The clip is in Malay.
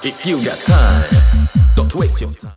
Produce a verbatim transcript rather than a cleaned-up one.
If you got time, don't waste your time.